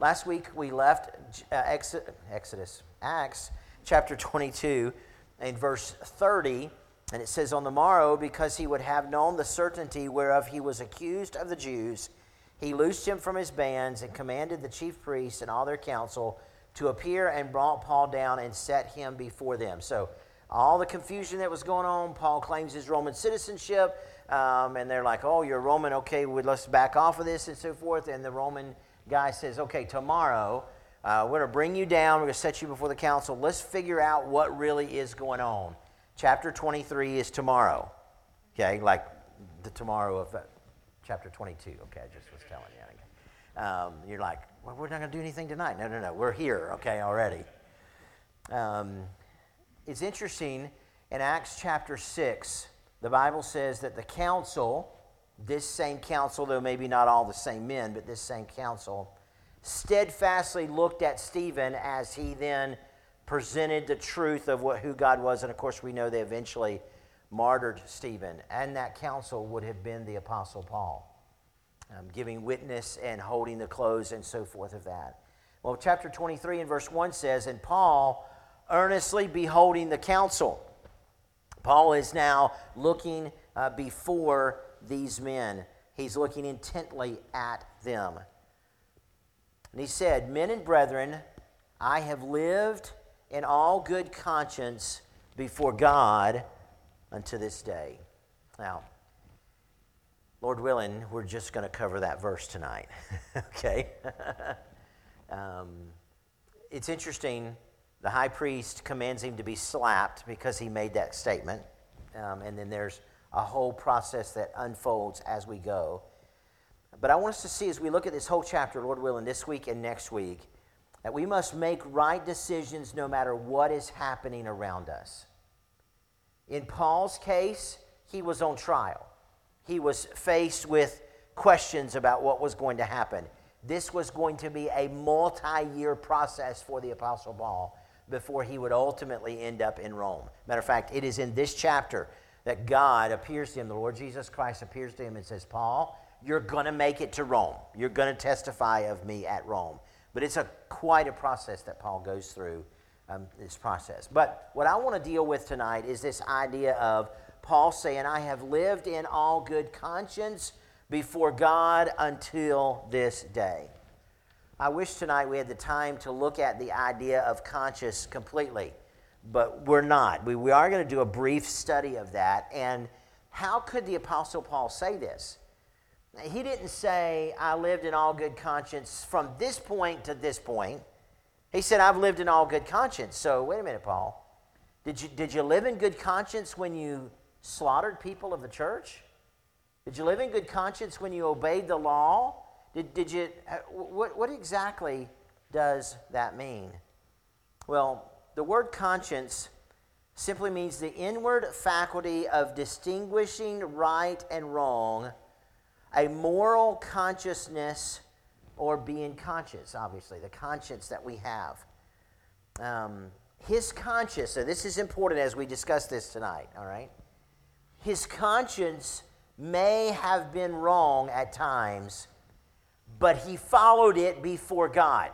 Last week we left Acts chapter 22 and verse 30, and it says, "On the morrow, because he would have known the certainty whereof he was accused of the Jews, he loosed him from his bands and commanded the chief priests and all their council to appear and brought Paul down and set him before them." So all the confusion that was going on, Paul claims his Roman citizenship, and they're like, "Oh, you're Roman, okay, let's back off of this," and so forth. And the Roman guy says, "Okay, tomorrow we're going to bring you down, we're going to set you before the council. Let's figure out what really is going on." Chapter 23 is tomorrow, okay, like the tomorrow of chapter 22, okay, I just was telling you. You're like, "Well, we're not going to do anything tonight." No, we're here, okay, already. It's interesting, in Acts chapter 6, the Bible says that the council, this same council, though maybe not all the same men, but this same council, steadfastly looked at Stephen as he then presented the truth of who God was. And of course, we know they eventually martyred Stephen. And that council would have been the Apostle Paul, giving witness and holding the close and so forth of that. Well, chapter 23 and verse 1 says, "And Paul, earnestly beholding the council." Paul is now looking before these men. He's looking intently at them. And he said, "Men and brethren, I have lived in all good conscience before God unto this day." Now, Lord willing, we're just going to cover that verse tonight. Okay? It's interesting. The high priest commands him to be slapped because he made that statement. And then there's a whole process that unfolds as we go. But I want us to see, as we look at this whole chapter, Lord willing, this week and next week, that we must make right decisions no matter what is happening around us. In Paul's case, he was on trial. He was faced with questions about what was going to happen. This was going to be a multi-year process for the Apostle Paul before he would ultimately end up in Rome. Matter of fact, it is in this chapter that God appears to him, the Lord Jesus Christ appears to him and says, "Paul, you're going to make it to Rome. You're going to testify of me at Rome." But it's quite a process that Paul goes through, this process. But what I want to deal with tonight is this idea of Paul saying, "I have lived in all good conscience before God until this day." I wish tonight we had the time to look at the idea of conscience completely, but we're not. We are going to do a brief study of that. And how could the Apostle Paul say this? He didn't say, "I lived in all good conscience from this point to this point." He said, "I've lived in all good conscience." So wait a minute, Paul. Did you live in good conscience when you slaughtered people of the church? Did you live in good conscience when you obeyed the law? Did you? What exactly does that mean? Well, the word conscience simply means the inward faculty of distinguishing right and wrong, a moral consciousness, or being conscious, obviously, the conscience that we have. His conscience, so this is important as we discuss this tonight, all right? His conscience may have been wrong at times, but he followed it before God.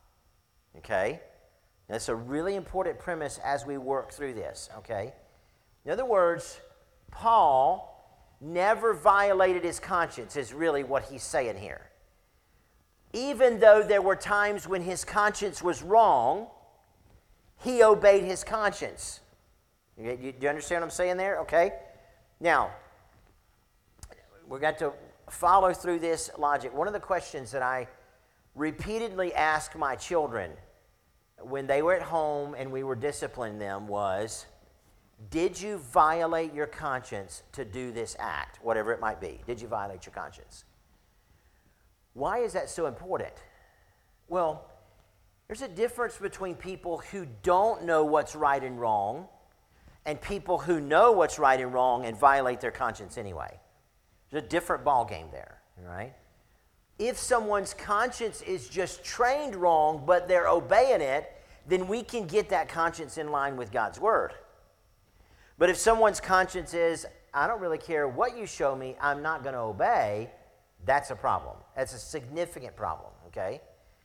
Okay? That's a really important premise as we work through this, okay? In other words, Paul never violated his conscience, is really what he's saying here. Even though there were times when his conscience was wrong, he obeyed his conscience. Do you understand what I'm saying there? Okay? Now, we've got to follow through this logic. One of the questions that I repeatedly asked my children when they were at home and we were disciplining them was, did you violate your conscience to do this act, whatever it might be? Did you violate your conscience? Why is that so important? Well, there's a difference between people who don't know what's right and wrong and people who know what's right and wrong and violate their conscience anyway. There's a different ballgame there, right? If someone's conscience is just trained wrong, but they're obeying it, then we can get that conscience in line with God's word. But if someone's conscience is, I don't really care what you show me, I'm not going to obey, that's a problem. That's a significant problem, okay?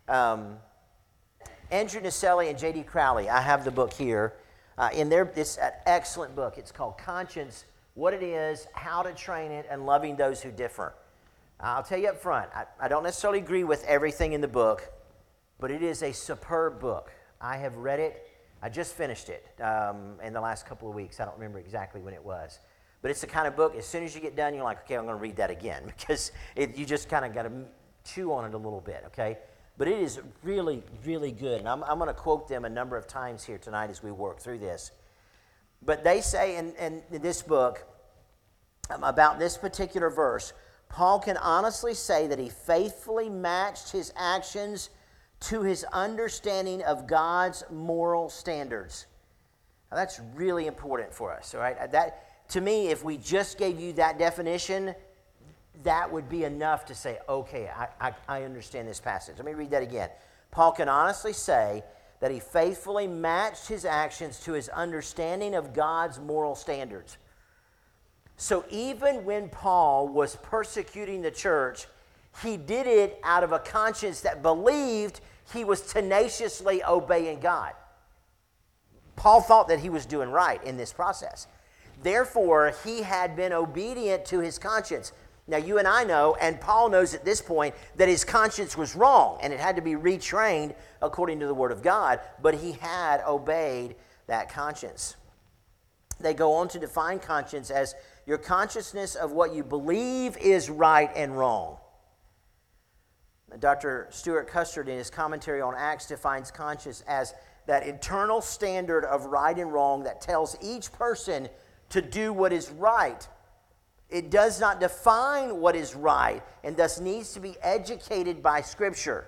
Andrew Naselli and J.D. Crowley, I have the book here. It's an excellent book. It's called Conscience, What It Is, How to Train It, and Loving Those Who Differ. I'll tell you up front, I don't necessarily agree with everything in the book, but it is a superb book. I have read it. I just finished it in the last couple of weeks. I don't remember exactly when it was. But it's the kind of book, as soon as you get done, you're like, okay, I'm going to read that again, because you just kind of got to chew on it a little bit, okay? But it is really, really good. And I'm going to quote them a number of times here tonight as we work through this. But they say in this book about this particular verse, Paul can honestly say that he faithfully matched his actions to his understanding of God's moral standards. Now, that's really important for us, all right? That, to me, if we just gave you that definition, that would be enough to say, okay, I understand this passage. Let me read that again. Paul can honestly say that he faithfully matched his actions to his understanding of God's moral standards. So even when Paul was persecuting the church, he did it out of a conscience that believed he was tenaciously obeying God. Paul thought that he was doing right in this process. Therefore, he had been obedient to his conscience. Now, you and I know, and Paul knows at this point, that his conscience was wrong, and it had to be retrained according to the Word of God, but he had obeyed that conscience. They go on to define conscience as your consciousness of what you believe is right and wrong. Dr. Stuart Custard, in his commentary on Acts, defines conscience as that internal standard of right and wrong that tells each person to do what is right. It does not define what is right and thus needs to be educated by Scripture.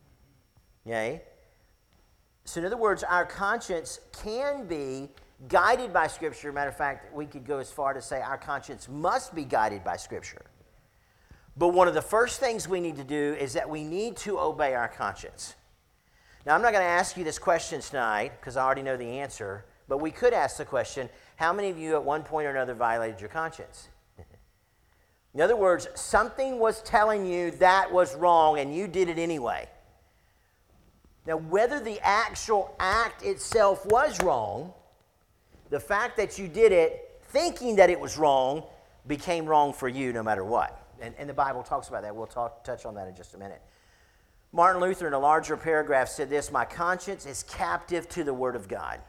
Okay? So in other words, our conscience can be guided by Scripture. Matter of fact, we could go as far to say our conscience must be guided by Scripture. But one of the first things we need to do is that we need to obey our conscience. Now, I'm not going to ask you this question tonight because I already know the answer, but we could ask the question, how many of you at one point or another violated your conscience? In other words, something was telling you that was wrong and you did it anyway. Now, whether the actual act itself was wrong, the fact that you did it thinking that it was wrong became wrong for you no matter what. And the Bible talks about that. We'll touch on that in just a minute. Martin Luther, in a larger paragraph, said this: my conscience is captive to the Word of God.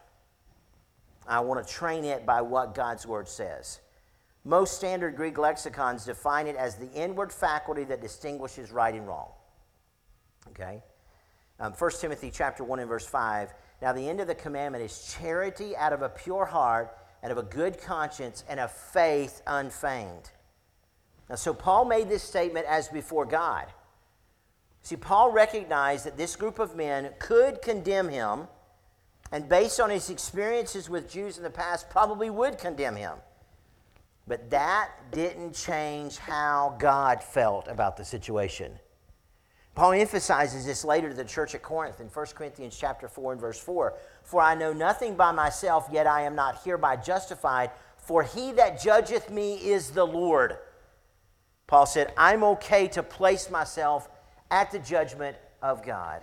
I want to train it by what God's Word says. Most standard Greek lexicons define it as the inward faculty that distinguishes right and wrong. Okay? 1 Timothy chapter 1 and verse 5, now the end of the commandment is charity out of a pure heart and of a good conscience and of faith unfeigned. Now, so Paul made this statement as before God. See, Paul recognized that this group of men could condemn him, and based on his experiences with Jews in the past, probably would condemn him. But that didn't change how God felt about the situation. Paul emphasizes this later to the church at Corinth in 1 Corinthians chapter 4 and verse 4. For I know nothing by myself, yet I am not hereby justified, for he that judgeth me is the Lord. Paul said, I'm okay to place myself at the judgment of God.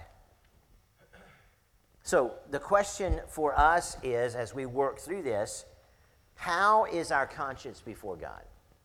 So the question for us is, as we work through this, how is our conscience before God?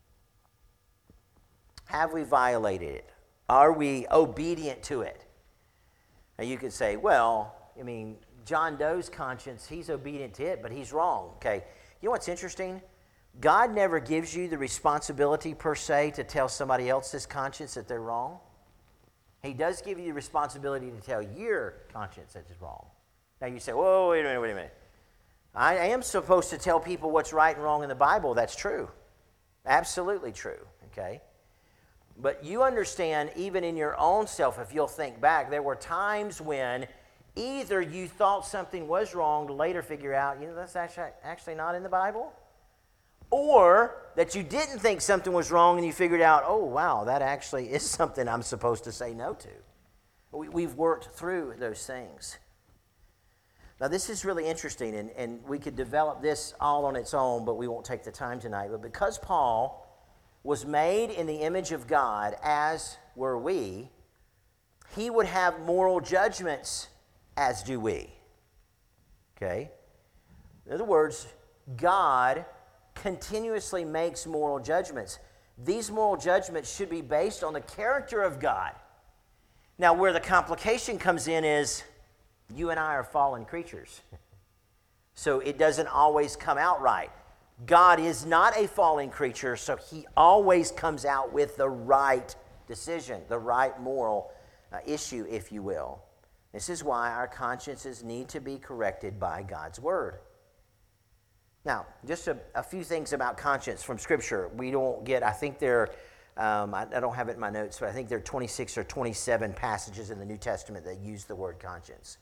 Have we violated it? Are we obedient to it? Now you could say, well, I mean, John Doe's conscience, he's obedient to it, but he's wrong. Okay, you know what's interesting? God never gives you the responsibility per se to tell somebody else's conscience that they're wrong. He does give you the responsibility to tell your conscience that it's wrong. Now you say, whoa, wait a minute. I am supposed to tell people what's right and wrong in the Bible. That's true. Absolutely true, okay? But you understand, even in your own self, if you'll think back, there were times when either you thought something was wrong to later figure out, that's actually not in the Bible, or that you didn't think something was wrong and you figured out, oh, wow, that actually is something I'm supposed to say no to. We've worked through those things. Now, this is really interesting, and we could develop this all on its own, but we won't take the time tonight. But because Paul was made in the image of God, as were we, he would have moral judgments, as do we. Okay? In other words, God continuously makes moral judgments. These moral judgments should be based on the character of God. Now, where the complication comes in is you and I are fallen creatures. So it doesn't always come out right. God is not a fallen creature, so he always comes out with the right decision, the right moral issue, if you will. This is why our consciences need to be corrected by God's word. Now, just a few things about conscience from Scripture. We don't get, I think there, I don't have it in my notes, but I think there are 26 or 27 passages in the New Testament that use the word conscience.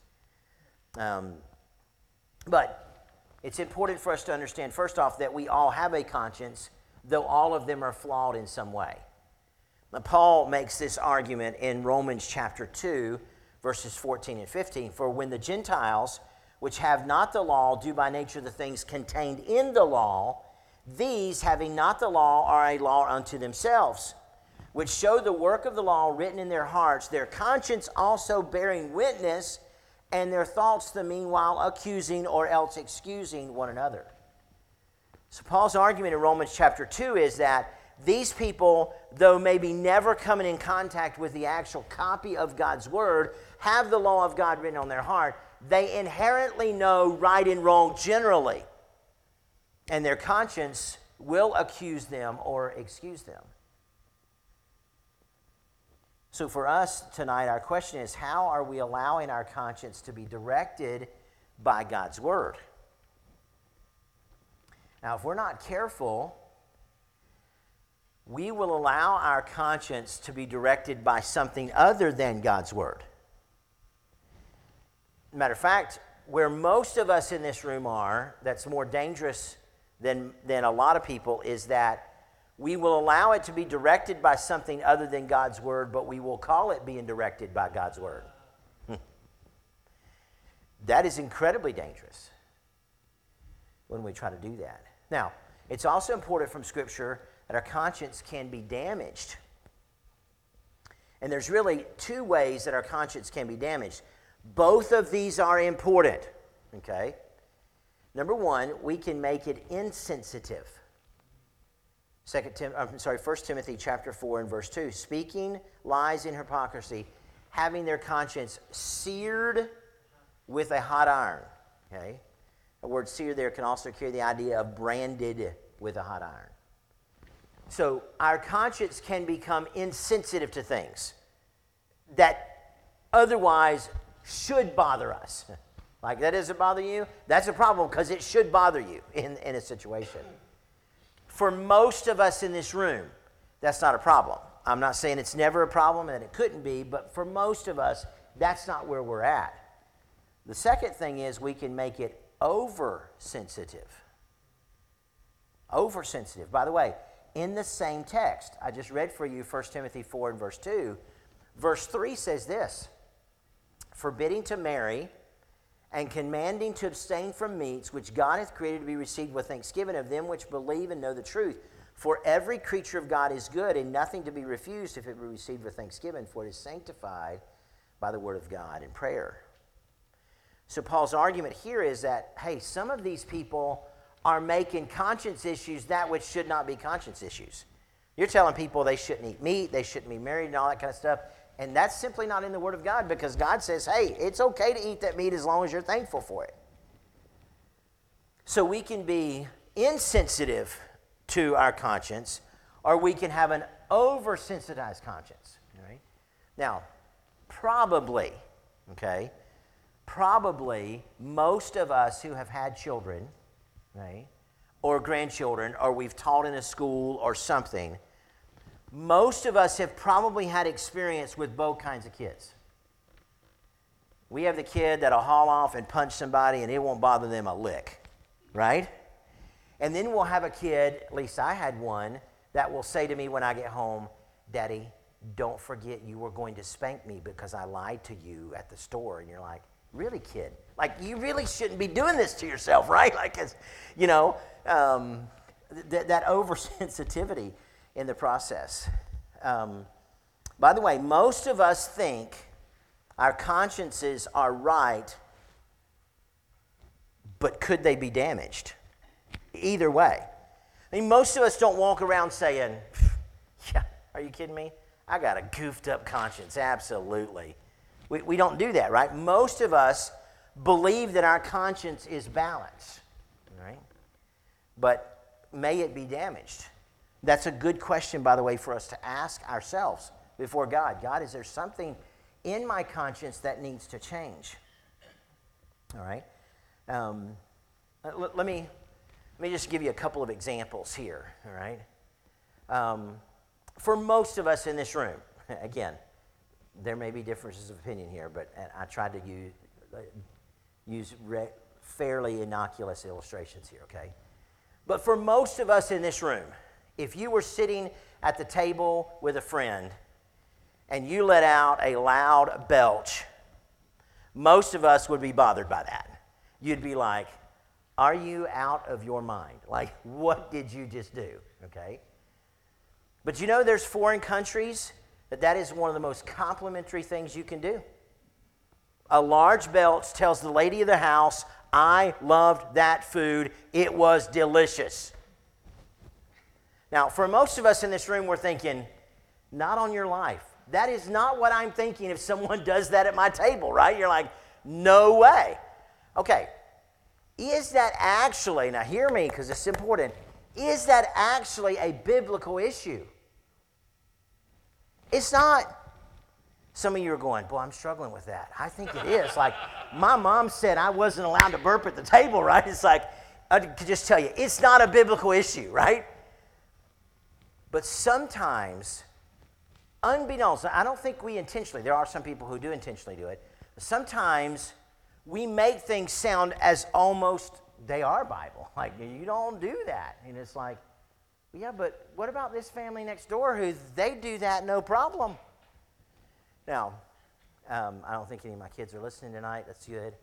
But it's important for us to understand, first off, that we all have a conscience, though all of them are flawed in some way. Now, Paul makes this argument in Romans chapter 2, verses 14 and 15. For when the Gentiles, which have not the law, do by nature the things contained in the law, these, having not the law, are a law unto themselves, which show the work of the law written in their hearts, their conscience also bearing witness, and their thoughts the meanwhile accusing or else excusing one another. So Paul's argument in Romans chapter 2 is that these people, though maybe never coming in contact with the actual copy of God's word, have the law of God written on their heart. They inherently know right and wrong generally, and their conscience will accuse them or excuse them. So for us tonight, our question is, how are we allowing our conscience to be directed by God's word? Now, if we're not careful, we will allow our conscience to be directed by something other than God's word. Matter of fact, where most of us in this room are, that's more dangerous than a lot of people, is that we will allow it to be directed by something other than God's word, but we will call it being directed by God's word. That is incredibly dangerous when we try to do that. Now, it's also important from Scripture that our conscience can be damaged. And there's really two ways that our conscience can be damaged. Both of these are important, okay? Number one, we can make it insensitive. 1 Timothy chapter 4 and verse 2, speaking lies in hypocrisy, having their conscience seared with a hot iron. Okay? The word seared there can also carry the idea of branded with a hot iron. So our conscience can become insensitive to things that otherwise should bother us. Like, that doesn't bother you? That's a problem because it should bother you in a situation. For most of us in this room, that's not a problem. I'm not saying it's never a problem and it couldn't be, but for most of us, that's not where we're at. The second thing is we can make it oversensitive. Oversensitive. By the way, in the same text, I just read for you 1 Timothy 4 and verse 2. Verse 3 says this, forbidding to marry and commanding to abstain from meats which God hath created to be received with thanksgiving of them which believe and know the truth. For every creature of God is good, and nothing to be refused if it be received with thanksgiving, for it is sanctified by the word of God and prayer. So Paul's argument here is that, hey, some of these people are making conscience issues that which should not be conscience issues. You're telling people they shouldn't eat meat, they shouldn't be married, and all that kind of stuff. And that's simply not in the Word of God, because God says, hey, it's okay to eat that meat as long as you're thankful for it. So we can be insensitive to our conscience, or we can have an oversensitized conscience. Right? Now, probably most of us who have had children, right, or grandchildren, or we've taught in a school or something, most of us have probably had experience with both kinds of kids. We have the kid that'll haul off and punch somebody and it won't bother them a lick, right? And then we'll have a kid, at least I had one, that will say to me when I get home, Daddy, don't forget you were going to spank me because I lied to you at the store. And you're like, really, kid? Like, you really shouldn't be doing this to yourself, right? Like, it's, that oversensitivity in the process. By the way, most of us think Our consciences are right, but could they be damaged? Either way. I mean, most of us don't walk around saying, yeah, are you kidding me? I got a goofed up conscience, absolutely. We don't do that, right? Most of us believe that our conscience is balanced, right? But may it be damaged? That's a good question, by the way, for us to ask ourselves before God. God, is there something in my conscience that needs to change? All right. Let me just give you a couple of examples here. All right. For most of us in this room, again, there may be differences of opinion here, but I tried to use fairly innocuous illustrations here. Okay. But for most of us in this room, if you were sitting at the table with a friend and you let out a loud belch, most of us would be bothered by that. You'd be like, are you out of your mind? Like, what did you just do? Okay? But you know there's foreign countries that is one of the most complimentary things you can do. A large belch tells the lady of the house, I loved that food. It was delicious. Now, for most of us in this room, we're thinking, not on your life. That is not what I'm thinking if someone does that at my table, right? You're like, no way. Okay, is that actually, now hear me because it's important, is that actually a biblical issue? It's not. Some of you are going, boy, I'm struggling with that. I think it is. Like, my mom said I wasn't allowed to burp at the table, right? It's like, I could just tell you, it's not a biblical issue, right? But sometimes, unbeknownst, I don't think we intentionally, there are some people who do intentionally do it, but sometimes we make things sound as almost they are Bible. Like, you don't do that. And it's like, yeah, but what about this family next door who they do that no problem? Now, I don't think any of my kids are listening tonight. That's good.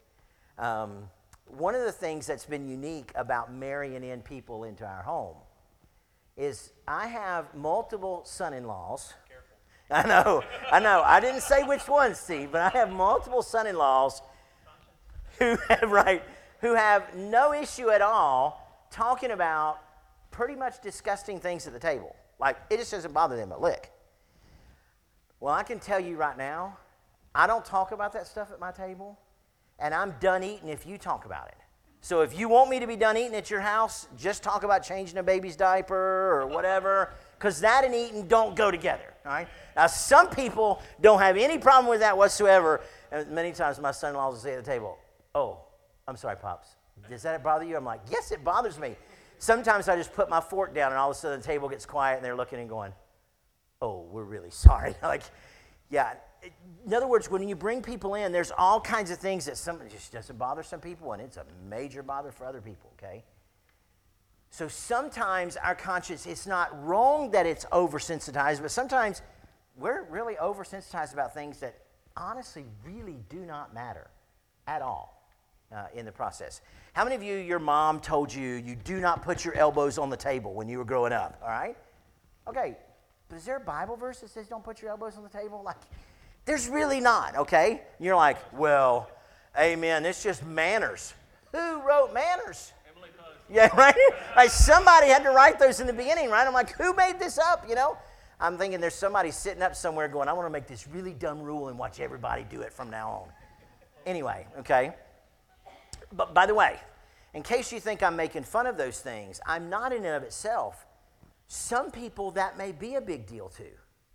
One of the things that's been unique about marrying in people into our home is I have multiple son-in-laws. Careful. I know. I didn't say which ones, Steve, but I have multiple son-in-laws who have no issue at all talking about pretty much disgusting things at the table. Like, it just doesn't bother them a lick. Well, I can tell you right now, I don't talk about that stuff at my table, and I'm done eating if you talk about it. So if you want me to be done eating at your house, just talk about changing a baby's diaper or whatever, because that and eating don't go together, all right? Now, some people don't have any problem with that whatsoever, and many times my son-in-laws will say at the table, oh, I'm sorry, Pops. Does that bother you? I'm like, yes, it bothers me. Sometimes I just put my fork down, and all of a sudden the table gets quiet, and they're looking and going, oh, we're really sorry. Like, yeah. In other words, when you bring people in, there's all kinds of things that just doesn't bother some people, and it's a major bother for other people, okay? So sometimes our conscience, it's not wrong that it's oversensitized, but sometimes we're really oversensitized about things that honestly really do not matter at all in the process. How many of you, your mom told you you do not put your elbows on the table when you were growing up, all right? Okay. But is there a Bible verse that says don't put your elbows on the table? Like, there's really not, okay? And you're like, well, amen, it's just manners. Who wrote manners? Emily Post. Yeah, right? Like, somebody had to write those in the beginning, right? I'm like, who made this up, you know? I'm thinking there's somebody sitting up somewhere going, I want to make this really dumb rule and watch everybody do it from now on. Anyway, okay? But by the way, in case you think I'm making fun of those things, I'm not in and of itself. Some people, that may be a big deal too.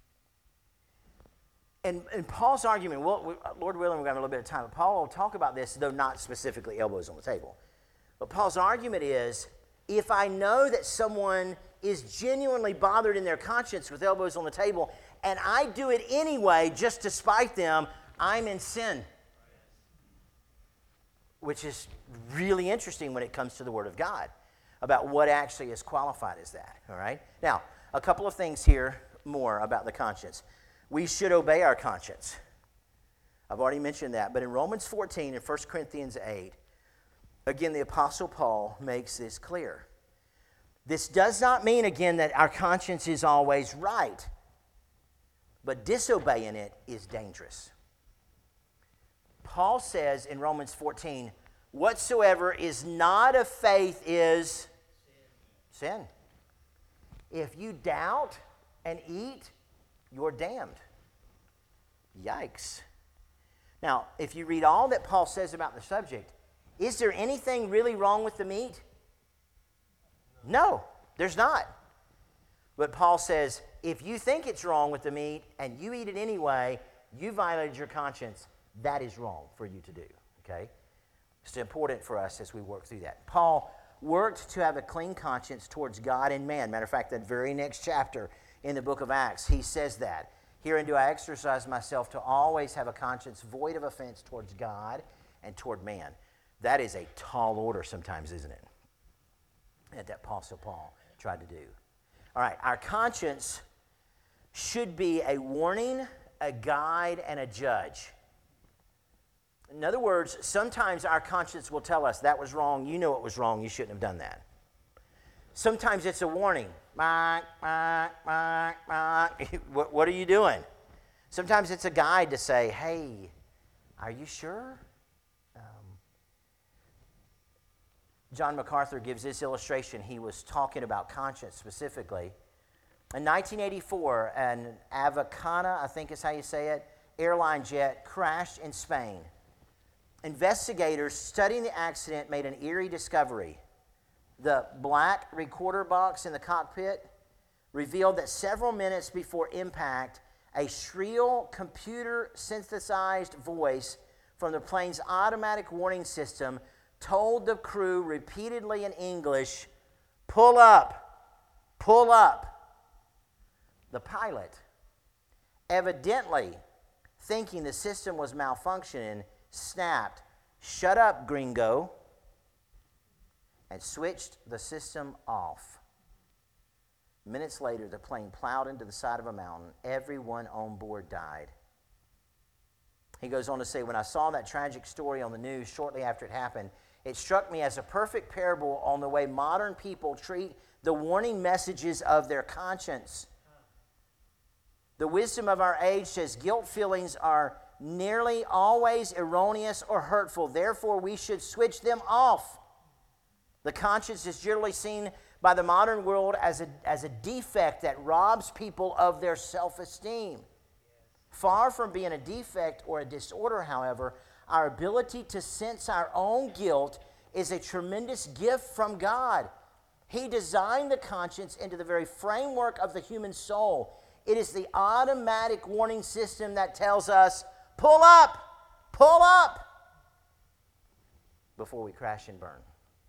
And Paul's argument, well, Lord willing, we're going to have a little bit of time, but Paul will talk about this, though not specifically elbows on the table. But Paul's argument is, if I know that someone is genuinely bothered in their conscience with elbows on the table, and I do it anyway just to spite them, I'm in sin. Which is really interesting when it comes to the Word of God, about what actually is qualified as that, all right? Now, a couple of things here more about the conscience. We should obey our conscience. I've already mentioned that, but in Romans 14 and 1 Corinthians 8, again, the Apostle Paul makes this clear. This does not mean, again, that our conscience is always right, but disobeying it is dangerous. Paul says in Romans 14, whatsoever is not of faith is sin. If you doubt and eat, you're damned. Yikes. Now, if you read all that Paul says about the subject, is there anything really wrong with the meat? No, there's not. But Paul says, if you think it's wrong with the meat and you eat it anyway, you violated your conscience. That is wrong for you to do, okay? It's important for us as we work through that. Paul worked to have a clean conscience towards God and man. Matter of fact, that very next chapter in the book of Acts, he says that. Herein do I exercise myself to always have a conscience void of offense towards God and toward man. That is a tall order sometimes, isn't it? That Apostle Paul tried to do. All right, our conscience should be a warning, a guide, and a judge. In other words, sometimes our conscience will tell us that was wrong, you know it was wrong, you shouldn't have done that. Sometimes it's a warning. What are you doing? Sometimes it's a guide to say, hey, are you sure? John MacArthur gives this illustration. He was talking about conscience specifically. In 1984, an Avicana, I think is how you say it, airline jet crashed in Spain. Investigators studying the accident made an eerie discovery. The black recorder box in the cockpit revealed that several minutes before impact, a shrill computer-synthesized voice from the plane's automatic warning system told the crew repeatedly in English, pull up, pull up. The pilot, evidently thinking the system was malfunctioning, snapped, shut up, gringo, and switched the system off. Minutes later, the plane plowed into the side of a mountain. Everyone on board died. He goes on to say, when I saw that tragic story on the news shortly after it happened, it struck me as a perfect parable on the way modern people treat the warning messages of their conscience. The wisdom of our age says guilt feelings are nearly always erroneous or hurtful. Therefore, we should switch them off. The conscience is generally seen by the modern world as a defect that robs people of their self-esteem. Far from being a defect or a disorder, however, our ability to sense our own guilt is a tremendous gift from God. He designed the conscience into the very framework of the human soul. It is the automatic warning system that tells us, pull up, before we crash and burn.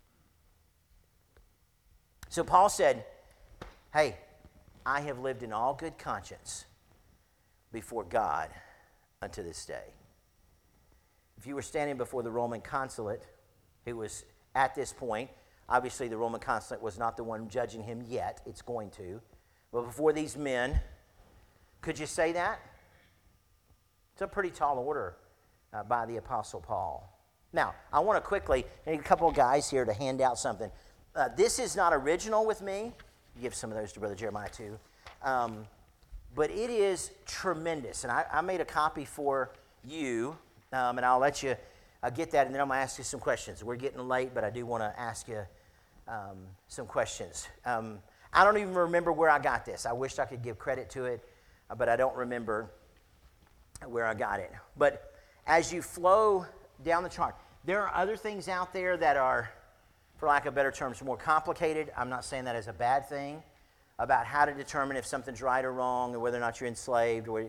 So Paul said, hey, I have lived in all good conscience before God unto this day. If you were standing before the Roman consulate, who was at this point, obviously the Roman consulate was not the one judging him yet, it's going to, but before these men, could you say that? It's a pretty tall order by the Apostle Paul. Now, I want to quickly, I need a couple of guys here to hand out something. This is not original with me. Give some of those to Brother Jeremiah too. But it is tremendous. And I made a copy for you, and I'll let you get that, and then I'm going to ask you some questions. We're getting late, but I do want to ask you some questions. I don't even remember where I got this. I wish I could give credit to it, but I don't remember where I got it. But as you flow down the chart, there are other things out there that are, for lack of better terms, more complicated. I'm not saying that as a bad thing, about how to determine if something's right or wrong, or whether or not you're enslaved, or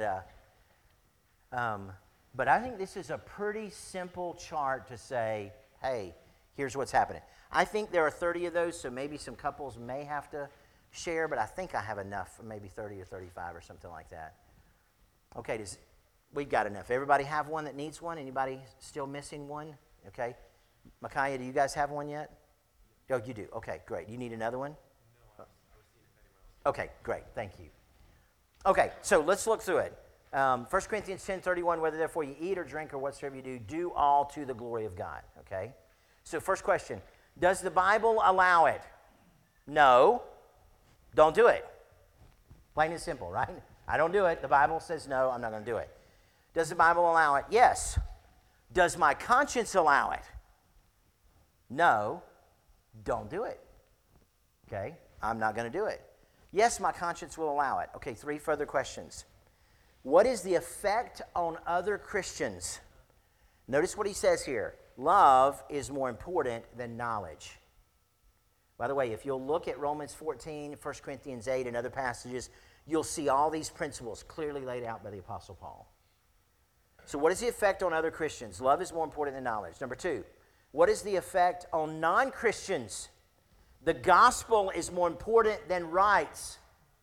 but I think this is a pretty simple chart to say, hey, here's what's happening. I think there are 30 of those, so maybe some couples may have to share, but I think I have enough, maybe 30 or 35 or something like that. Okay, we've got enough. Everybody have one that needs one? Anybody still missing one? Okay. Micaiah, do you guys have one yet? Oh, you do. Okay, great. You need another one? No, I was seeing if anyone else. Okay, great. Thank you. Okay, so let's look through it. 1 Corinthians 10:31, whether therefore you eat or drink or whatsoever you do all to the glory of God. Okay? So first question, does the Bible allow it? No. Don't do it. Plain and simple, right? I don't do it. The Bible says no, I'm not going to do it. Does the Bible allow it? Yes. Does my conscience allow it? No, don't do it. Okay, I'm not going to do it. Yes, my conscience will allow it. Okay, 3 further questions. What is the effect on other Christians? Notice what he says here. Love is more important than knowledge. By the way, if you'll look at Romans 14, 1 Corinthians 8, and other passages, you'll see all these principles clearly laid out by the Apostle Paul. So what is the effect on other Christians? Love is more important than knowledge. Number 2, what is the effect on non-Christians? The gospel is more important than rights.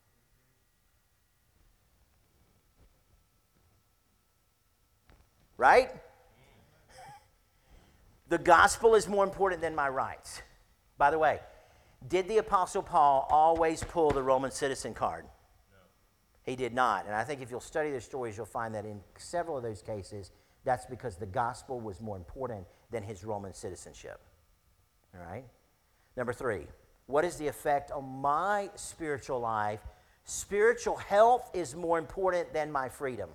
Right? The gospel is more important than my rights. By the way, did the Apostle Paul always pull the Roman citizen card? No. He did not. And I think if you'll study their stories, you'll find that in several of those cases, that's because the gospel was more important than his Roman citizenship. All right? Number 3, what is the effect on my spiritual life? Spiritual health is more important than my freedom.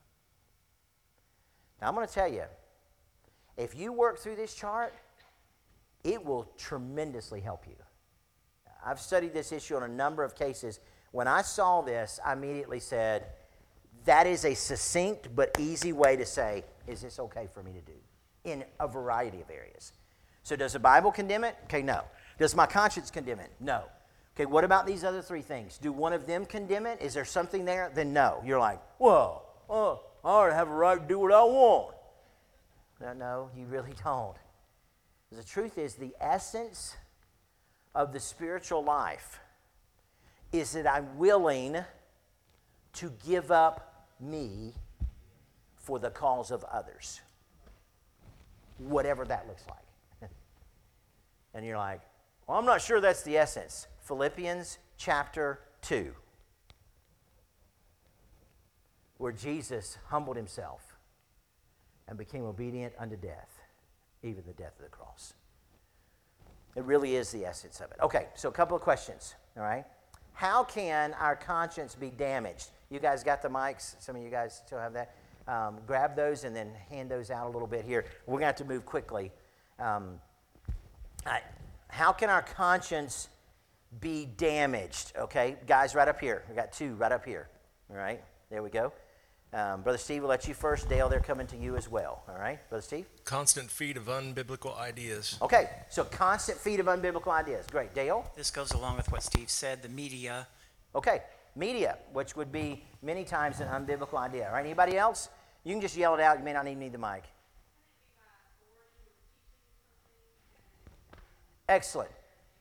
Now, I'm going to tell you, if you work through this chart, it will tremendously help you. I've studied this issue on a number of cases. When I saw this, I immediately said, that is a succinct but easy way to say, is this okay for me to do? In a variety of areas. So does the Bible condemn it? Okay, no. Does my conscience condemn it? No. Okay, what about these other 3 things? Do one of them condemn it? Is there something there? Then no. You're like, well, I ought to have a right to do what I want. No, you really don't. The truth is, the essence of the spiritual life is that I'm willing to give up me for the cause of others, whatever that looks like. And you're like, well, I'm not sure that's the essence. Philippians chapter 2, where Jesus humbled himself and became obedient unto death, even the death of the cross. It really is the essence of it. Okay, so a couple of questions, all right? How can our conscience be damaged? You guys got the mics? Some of you guys still have that? Grab those and then hand those out a little bit here. We're going to have to move quickly. How can our conscience be damaged? Okay, guys, right up here. We got 2 right up here. All right, there we go. Brother Steve, we'll let you first. Dale, they're coming to you as well. All right, Brother Steve? Constant feed of unbiblical ideas. Okay, so constant feed of unbiblical ideas. Great. Dale? This goes along with what Steve said, the media. Okay, media, which would be many times an unbiblical idea. All right, anybody else? You can just yell it out. You may not even need the mic. Excellent.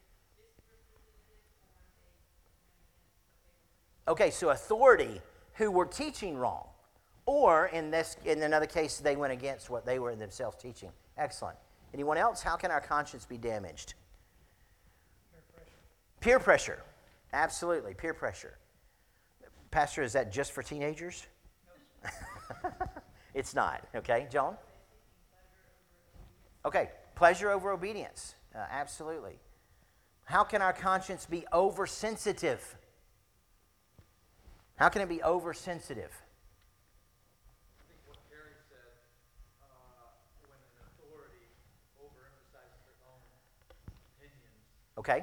Okay, so authority who were teaching wrong. Or in another case, they went against what they were themselves teaching. Excellent. Anyone else? How can our conscience be damaged? Peer pressure. Peer pressure. Absolutely, peer pressure. Pastor, is that just for teenagers? No. It's not. Okay, John? Okay, pleasure over obedience. Absolutely. How can our conscience be oversensitive? How can it be oversensitive? Okay.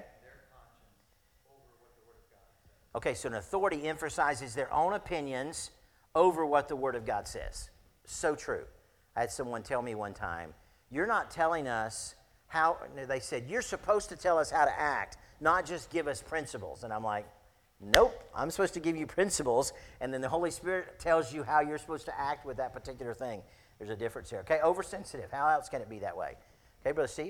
Okay, so an authority emphasizes their own opinions over what the Word of God says. So true. I had someone tell me one time, you're not telling us how, they said, you're supposed to tell us how to act, not just give us principles. And I'm like, nope, I'm supposed to give you principles, and then the Holy Spirit tells you how you're supposed to act with that particular thing. There's a difference here. Okay, oversensitive. How else can it be that way? Okay, Brother Steve?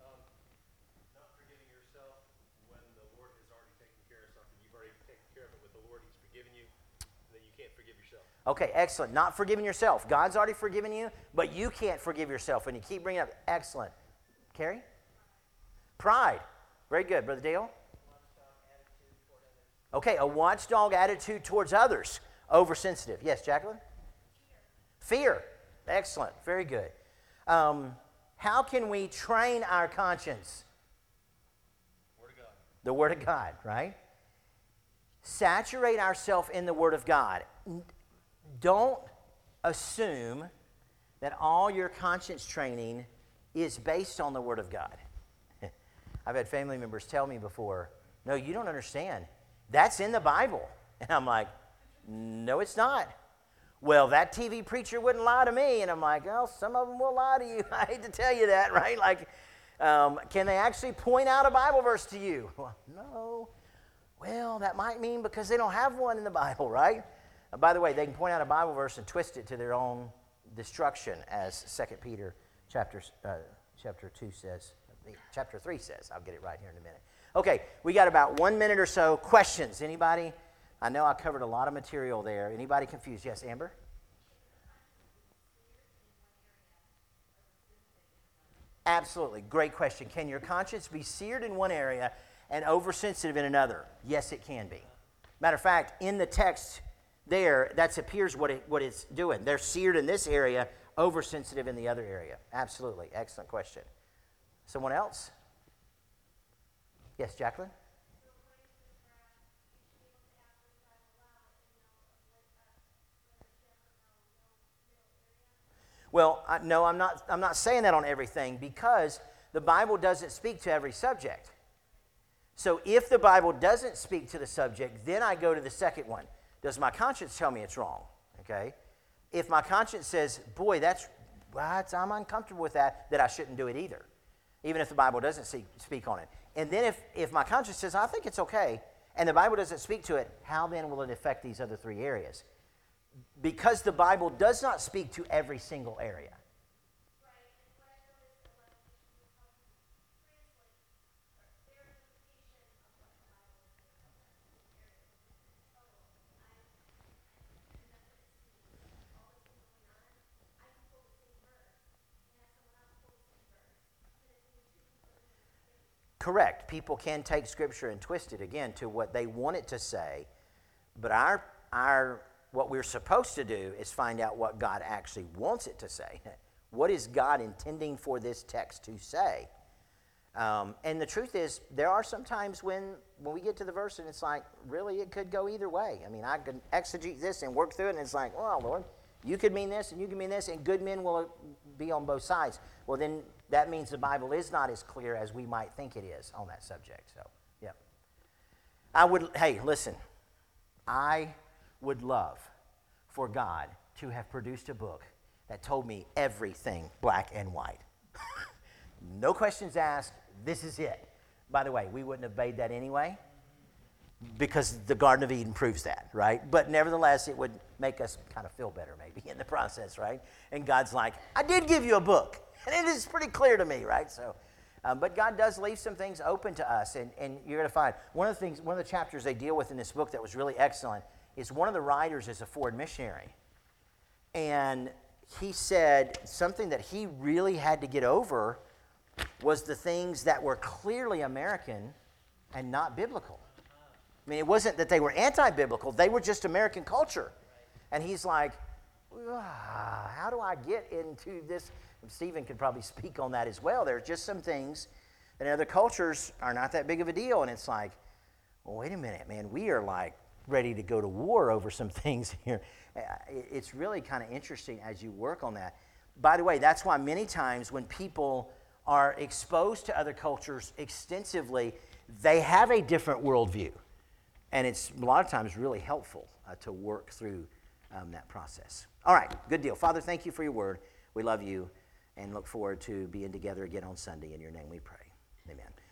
Okay, excellent. Not forgiving yourself. God's already forgiven you, but you can't forgive yourself. And you keep bringing up, excellent. Carrie? Pride. Very good. Brother Dale? Okay, a watchdog attitude towards others. Oversensitive. Yes, Jacqueline? Fear. Excellent. Very good. How can we train our conscience? Word of God. The Word of God, right? Saturate ourselves in the Word of God. Don't assume that all your conscience training is based on the Word of God. I've had family members tell me before, no, you don't understand. That's in the Bible. And I'm like, no, it's not. Well, that TV preacher wouldn't lie to me. And I'm like, well, some of them will lie to you. I hate to tell you that, right? Like, can they actually point out a Bible verse to you? Well, no. Well, that might mean because they don't have one in the Bible, right? By the way, they can point out a Bible verse and twist it to their own destruction, as 2 Peter chapter 2 says. Chapter 3 says. I'll get it right here in a minute. Okay, we got about 1 minute or so. Questions? Anybody? I know I covered a lot of material there. Anybody confused? Yes, Amber? Absolutely. Great question. Can your conscience be seared in one area and oversensitive in another? Yes, it can be. Matter of fact, in the text there, that appears what it's doing. They're seared in this area, oversensitive in the other area. Absolutely. Excellent question. Someone else? Yes, Jacqueline? Well, no, I'm not saying that on everything, because the Bible doesn't speak to every subject. So if the Bible doesn't speak to the subject, then I go to the second one. Does my conscience tell me it's wrong? Okay. If my conscience says, boy, I'm uncomfortable with that, then I shouldn't do it either, even if the Bible doesn't speak on it. And then if my conscience says, I think it's okay, and the Bible doesn't speak to it, how then will it affect these other three areas? Because the Bible does not speak to every single area. Correct. People can take Scripture and twist it, again, to what they want it to say. But what we're supposed to do is find out what God actually wants it to say. What is God intending for this text to say? And the truth is, there are some times when we get to the verse and it's like, really, it could go either way. I mean, I can exegete this and work through it, and it's like, well, Lord, you could mean this and you could mean this, and good men will be on both sides. Well, then that means the Bible is not as clear as we might think it is on that subject. So, yeah. Hey, listen, I would love for God to have produced a book that told me everything black and white. No questions asked, this is it. By the way, we wouldn't have obeyed that anyway, because the Garden of Eden proves that, right? But nevertheless, it would make us kind of feel better maybe in the process, right? And God's like, I did give you a book, and it is pretty clear to me, right? So, but God does leave some things open to us, and you're going to find one of the chapters they deal with in this book that was really excellent is one of the writers is a foreign missionary. And he said something that he really had to get over was the things that were clearly American and not biblical. I mean, it wasn't that they were anti-biblical. They were just American culture. And he's like, how do I get into this? And Stephen could probably speak on that as well. There's just some things that in other cultures are not that big of a deal. And it's like, well, wait a minute, man. We are like ready to go to war over some things here. It's really kind of interesting as you work on that. By the way, that's why many times when people are exposed to other cultures extensively, they have a different worldview. And it's a lot of times really helpful to work through that process. All right, good deal. Father, thank you for your word. We love you and look forward to being together again on Sunday. In your name we pray. Amen.